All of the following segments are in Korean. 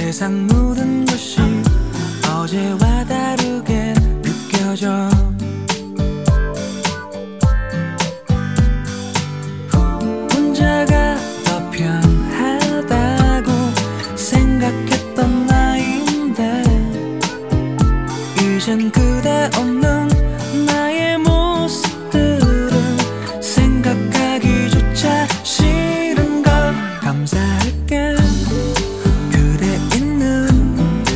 세상 모든 것이 어제와 다르게 느껴져. 혼자가 더 편하다고 생각했던 나인데 이젠 그대 없는 나의 모습들은 생각하기조차 싫은 걸. 감사할게 그대 있는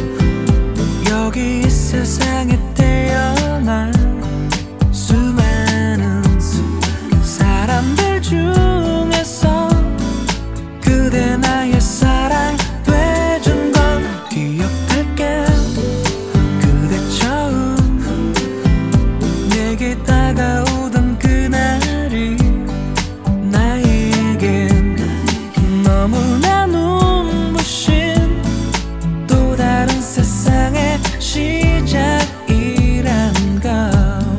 여기 이 세상에 태어난 수많은 사람들 중에서 그대 나의 사랑 돼준 걸. 기억할게 그대 처음 내게 다가오던 그날이 나에겐 너무나 눈부신 또 다른 세상의 시작이란 걸.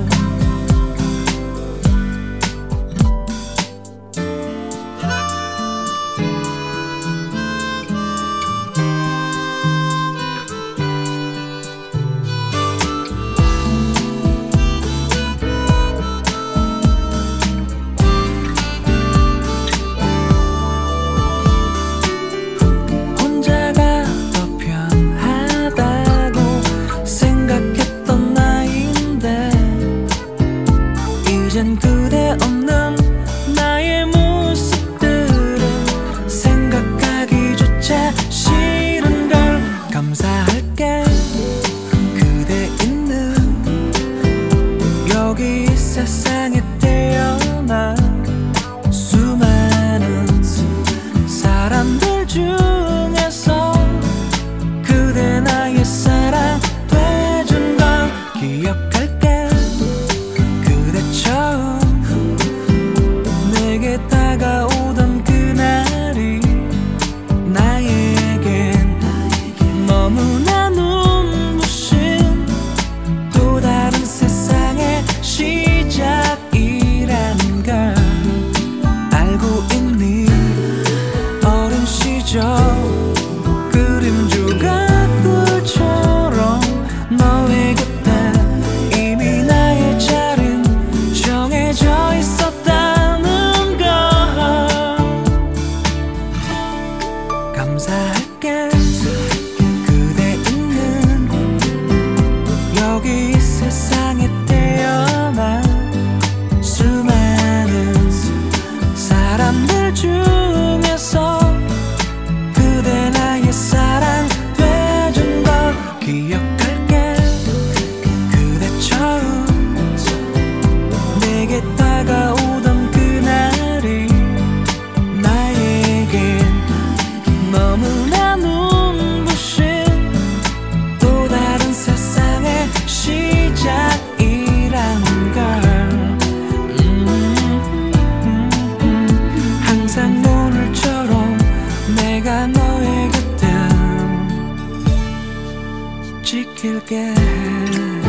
혼자가 더 편하다고 생각했던 나인데 이젠 그대 없는 나의 모습들은 생각하기조차 싫은 걸. 감사할게 그대 있는 여기 이 세상에 태어난 수많은 사람들 중에서 그대 나의 사랑 돼준 걸. 기억할게 그대 처음 내게 다가오던 그날이 나에겐 너무나 눈부신 또 다른 세상의 시작이란 걸. 알고 있니 어린 시절 그림 조각들처럼 너의 곁에 이미 나의 자리는 정해져 있었다는 걸. 감사할게 그대 있는 여기 이 세상에 태어난 수많은 사람들 중에서 그대 나의 사랑 돼준 걸. 기억할게 그대 처음 내게 다가오던 그날이 나에겐 너무나 눈부신 또 다른 세상의 시작이란 걸. 항상 오늘처럼 내가 너의 곁에 지킬게.